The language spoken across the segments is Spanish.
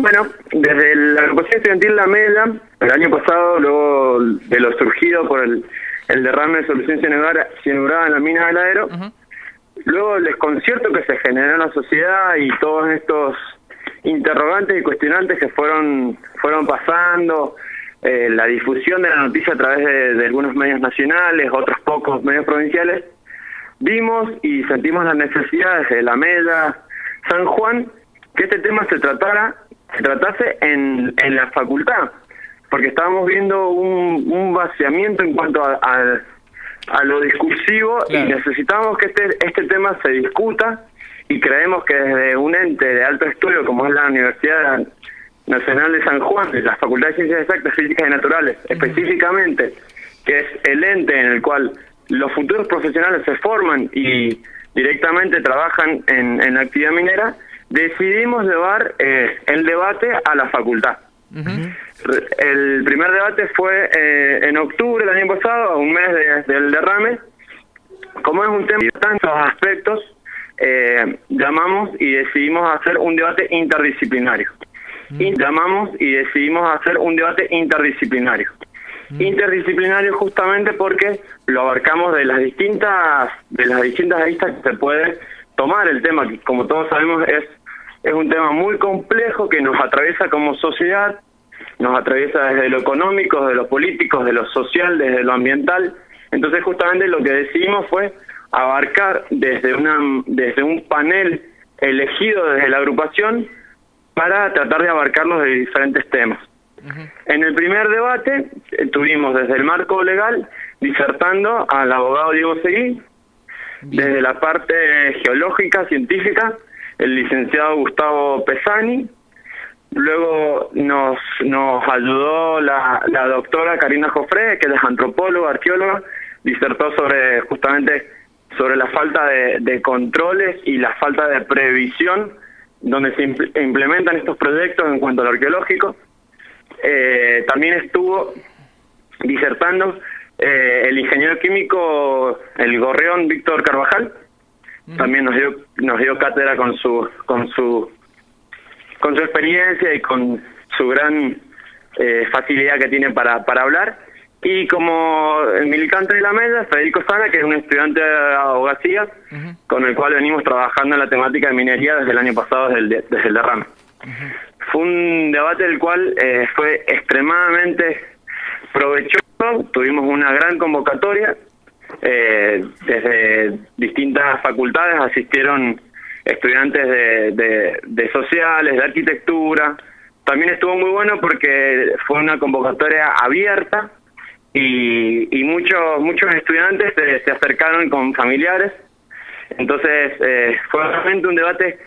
Bueno, desde la agrupación estudiantil La Mella, el año pasado, luego de lo surgido por el derrame de solución cianurada en la mina de Heladero, luego el desconcierto que se generó en la sociedad y todos estos interrogantes y cuestionantes que fueron pasando, la difusión de la noticia a través de algunos medios nacionales, otros pocos medios provinciales, vimos y sentimos la necesidad desde La Mella, San Juan, que este tema se tratase en la facultad, porque estábamos viendo un vaciamiento en cuanto a lo discursivo. Claro. Y necesitamos que este tema se discuta, y creemos que desde un ente de alto estudio como es la Universidad Nacional de San Juan, de la Facultad de Ciencias Exactas, Físicas y Naturales, específicamente, que es el ente en el cual los futuros profesionales se forman y directamente trabajan en la actividad minera, decidimos llevar el debate a la facultad. El primer debate fue en octubre del año pasado, a un mes del derrame. Como es un tema de tantos aspectos, llamamos y decidimos hacer un debate interdisciplinario. Interdisciplinario justamente porque lo abarcamos de las distintas aristas que se puede tomar el tema, que como todos sabemos es un tema muy complejo que nos atraviesa como sociedad, nos atraviesa desde lo económico, desde lo político, desde lo social, desde lo ambiental. Entonces justamente lo que decidimos fue abarcar desde un panel elegido desde la agrupación para tratar de abarcarlos de diferentes temas. En el primer debate tuvimos desde el marco legal disertando al abogado Diego Seguí, desde la parte geológica, científica, el licenciado Gustavo Pesani. Luego nos ayudó la doctora Karina Jofré, que es antropóloga, arqueóloga, disertó justamente sobre la falta de controles y la falta de previsión donde se implementan estos proyectos en cuanto a lo arqueológico. También estuvo disertando el ingeniero químico, el gorrión Víctor Carvajal. También nos dio cátedra con su experiencia y con su gran facilidad que tiene para hablar. Y como el militante de La Mella, Federico Sana, que es un estudiante de abogacía, con el cual venimos trabajando en la temática de minería desde el año pasado, desde el derrame. Fue un debate del cual fue extremadamente provechoso. Tuvimos una gran convocatoria. Desde distintas facultades asistieron estudiantes de sociales, de arquitectura. También estuvo muy bueno porque fue una convocatoria abierta y muchos estudiantes se acercaron con familiares. Entonces fue realmente un debate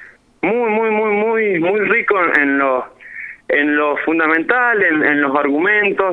muy rico en lo fundamental, en los argumentos.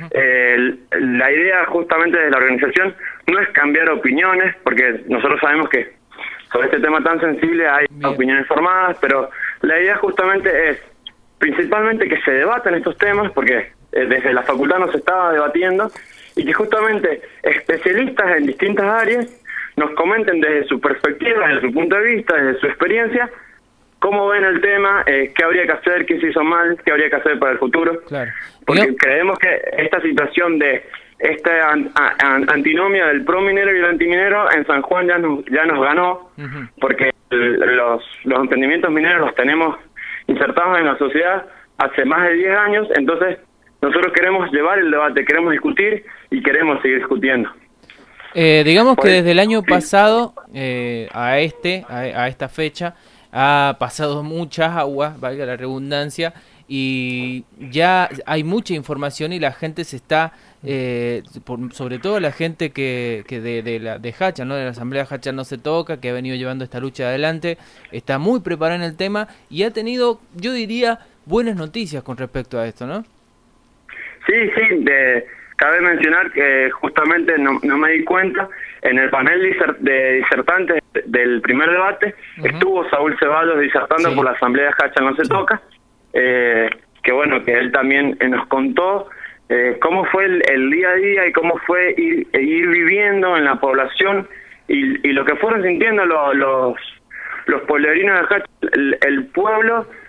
La idea justamente de la organización no es cambiar opiniones, porque nosotros sabemos que sobre este tema tan sensible hay opiniones formadas, pero la idea justamente es principalmente que se debatan estos temas, porque desde la facultad nos estaba debatiendo, y que justamente especialistas en distintas áreas nos comenten desde su perspectiva, desde su punto de vista, desde su experiencia, cómo ven el tema, qué habría que hacer, qué se hizo mal, qué habría que hacer para el futuro. Claro. Porque creemos que esta situación de esta antinomia del pro minero y el antiminero en San Juan ya nos ganó, porque los emprendimientos mineros los tenemos insertados en la sociedad hace más de 10 años. Entonces nosotros queremos llevar el debate, queremos discutir y queremos seguir discutiendo. Digamos que desde el año pasado a esta fecha ha pasado muchas aguas, valga la redundancia, y ya hay mucha información y la gente se está, sobre todo la gente que de Hacha, ¿no? De la Asamblea Hacha No Se Toca, que ha venido llevando esta lucha adelante, está muy preparada en el tema y ha tenido, yo diría, buenas noticias con respecto a esto, ¿no? Sí, cabe mencionar que justamente no me di cuenta, en el panel de disertantes del primer debate estuvo Saúl Ceballos disertando por la Asamblea Hacha No Se Toca, que bueno, que él también nos contó cómo fue el día a día y cómo fue ir viviendo en la población y lo que fueron sintiendo los pueblerinos de Hacha. El pueblo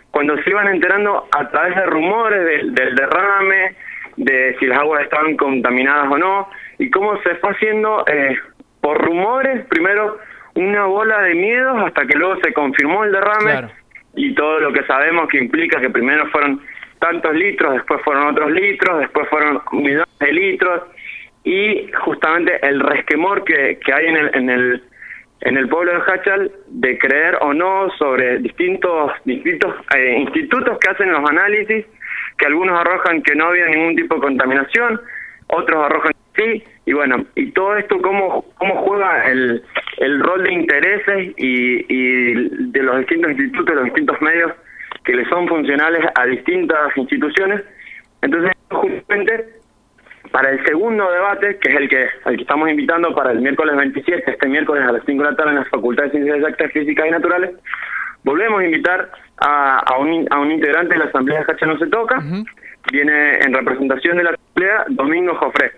cuando se iban enterando a través de rumores del derrame, de si las aguas estaban contaminadas o no, y cómo se fue haciendo por rumores, primero una bola de miedos hasta que luego se confirmó el derrame. Claro. Y todo lo que sabemos que implica que primero fueron tantos litros, después fueron otros litros, después fueron millones de litros, y justamente el resquemor que hay en el pueblo de Jáchal de creer o no sobre distintos institutos que hacen los análisis, que algunos arrojan que no había ningún tipo de contaminación, otros arrojan que sí, y bueno, y todo esto cómo juega el rol de intereses y de los distintos institutos, los distintos medios que le son funcionales a distintas instituciones. Entonces, justamente, para el segundo debate, que es el que estamos invitando para el miércoles 27, este miércoles a las 5 de la tarde en la Facultad de Ciencias Exactas, Físicas y Naturales, volvemos a invitar a un integrante de la Asamblea de Jáchal No Se Toca. Viene en representación de la Asamblea Domingo Jofré.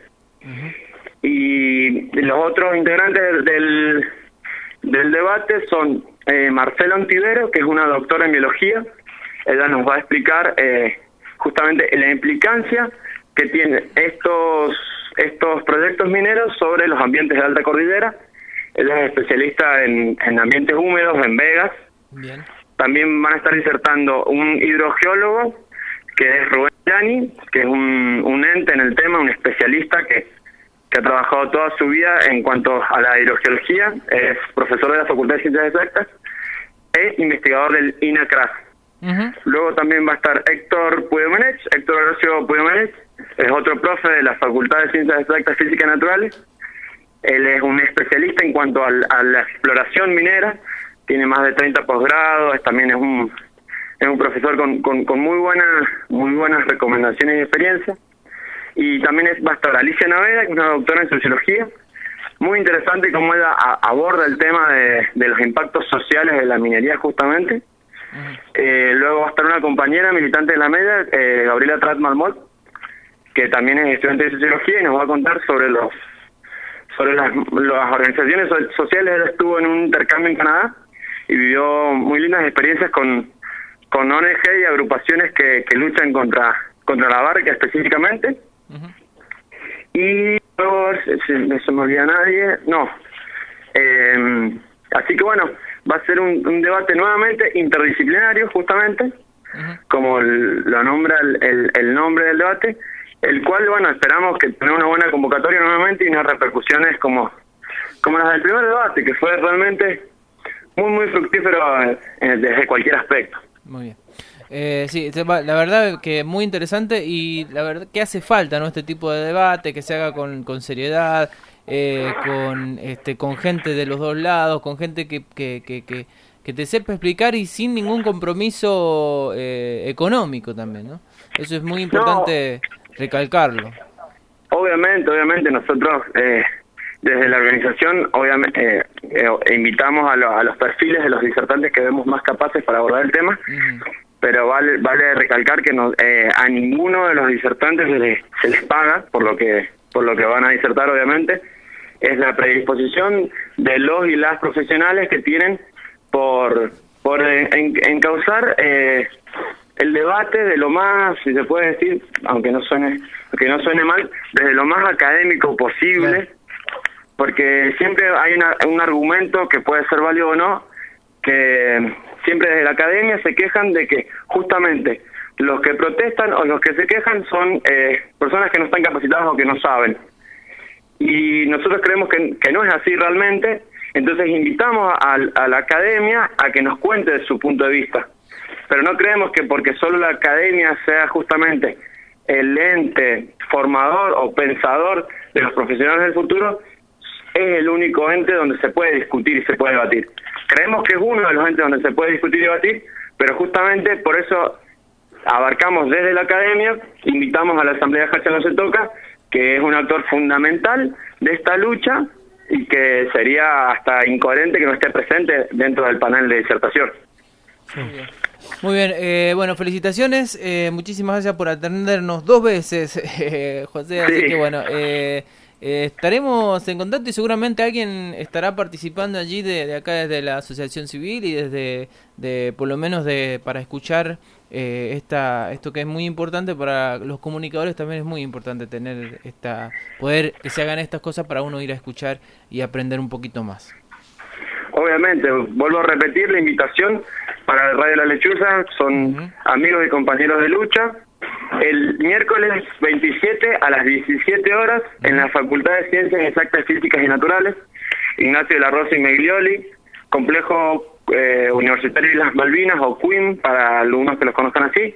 Y los otros integrantes del debate son Marcela Ontivero, que es una doctora en biología. Ella nos va a explicar justamente la implicancia que tienen estos proyectos mineros sobre los ambientes de alta cordillera. Ella es especialista en ambientes húmedos, en vegas. Bien. También van a estar disertando un hidrogeólogo, que es Rubén Yani, que es un ente en el tema, un especialista que ha trabajado toda su vida en cuanto a la hidrogeología, es profesor de la Facultad de Ciencias Exactas, e investigador del INACRAS. Luego también va a estar Héctor Horacio Puyomenech, es otro profe de la Facultad de Ciencias Exactas, Físicas y Naturales. Él es un especialista en cuanto a la exploración minera, tiene más de 30 posgrados, también es un profesor con muy buenas recomendaciones y experiencia. Y también va a estar Alicia Naveda, que es una doctora en sociología. Muy interesante cómo ella aborda el tema de los impactos sociales de la minería, justamente. Luego va a estar una compañera militante de la media, Gabriela Trat-Marmot, que también es estudiante de sociología y nos va a contar sobre las organizaciones sociales. Ella estuvo en un intercambio en Canadá y vivió muy lindas experiencias con ONG y agrupaciones que luchan contra la barca específicamente. Y luego, si no se me olvida nadie, así que bueno, va a ser un debate nuevamente interdisciplinario, justamente, como lo nombra el nombre del debate, el cual, bueno, esperamos que tenga una buena convocatoria nuevamente y unas repercusiones como las del primer debate, que fue realmente muy fructífero desde cualquier aspecto. Muy bien. Sí, la verdad que muy interesante, y la verdad que hace falta, ¿no?, este tipo de debate, que se haga con seriedad, con gente de los dos lados, con gente que te sepa explicar y sin ningún compromiso económico también, ¿no? Eso es muy importante recalcarlo. Obviamente nosotros desde la organización obviamente invitamos a los perfiles de los disertantes que vemos más capaces para abordar el tema. Pero vale recalcar que a ninguno de los disertantes se les paga por lo que van a disertar, obviamente. Es la predisposición de los y las profesionales que tienen por encauzar el debate de lo más, si se puede decir, aunque no suene mal, desde lo más académico posible, porque siempre hay un argumento que puede ser válido o no, que siempre desde la academia se quejan de que justamente los que protestan o los que se quejan son personas que no están capacitadas o que no saben. Y nosotros creemos que no es así realmente, entonces invitamos a la academia a que nos cuente de su punto de vista. Pero no creemos que porque solo la academia sea justamente el ente formador o pensador de los profesionales del futuro, es el único ente donde se puede discutir y se puede debatir. Creemos que es uno de los entes donde se puede discutir y debatir, pero justamente por eso abarcamos desde la academia, invitamos a la Asamblea de Jáchal No Se Toca, que es un actor fundamental de esta lucha y que sería hasta incoherente que no esté presente dentro del panel de disertación. Muy bien, bueno, felicitaciones, muchísimas gracias por atendernos 2 veces, José, así que bueno, Estaremos en contacto y seguramente alguien estará participando allí de acá desde la Asociación Civil y desde por lo menos para escuchar esto que es muy importante para los comunicadores. También es muy importante tener poder que se hagan estas cosas para uno ir a escuchar y aprender un poquito más. Obviamente, vuelvo a repetir la invitación para Radio La Lechuza, son amigos y compañeros de lucha. El miércoles 27 a las 17 horas en la Facultad de Ciencias Exactas, Físicas y Naturales, Ignacio de la Rosa y Meglioli, Complejo Universitario Islas Malvinas o QUIM para algunos que los conozcan así.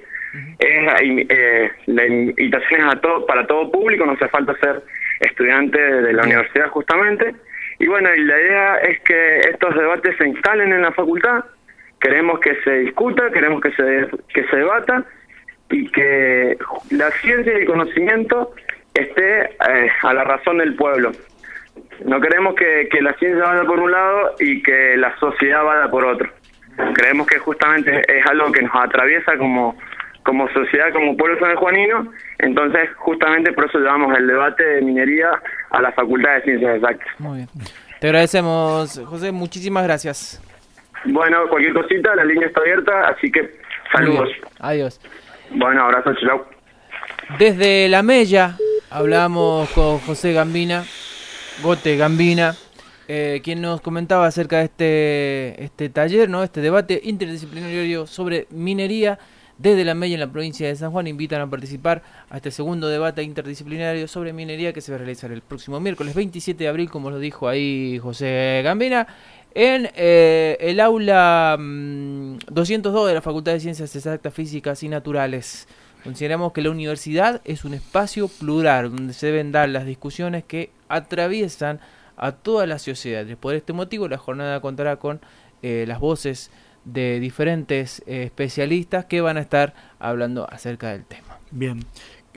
La invitación es para todo público, no hace falta ser estudiante de la universidad justamente. Y bueno, y la idea es que estos debates se instalen en la facultad. Queremos que se discuta, queremos que se debata y que la ciencia y el conocimiento esté a la razón del pueblo. No queremos que la ciencia vaya por un lado y que la sociedad vaya por otro. Creemos que justamente es algo que nos atraviesa como sociedad, como pueblo sanjuanino. Entonces, justamente por eso llevamos el debate de minería a la Facultad de Ciencias Exactas. Muy bien. Te agradecemos, José. Muchísimas gracias. Bueno, cualquier cosita, la línea está abierta, así que saludos. Adiós. Bueno, abrazo, chau. Desde La Mella hablamos con José Gambina, Gote Gambina, quien nos comentaba acerca de este taller, ¿no? Este debate interdisciplinario sobre minería. Desde La Mella, en la provincia de San Juan, invitan a participar a este segundo debate interdisciplinario sobre minería que se va a realizar el próximo miércoles 27 de abril, como lo dijo ahí José Gambina, en el aula 202 de la Facultad de Ciencias Exactas, Físicas y Naturales. Consideramos que la universidad es un espacio plural donde se deben dar las discusiones que atraviesan a toda la sociedad. Por este motivo, la jornada contará con las voces de diferentes especialistas que van a estar hablando acerca del tema. Bien.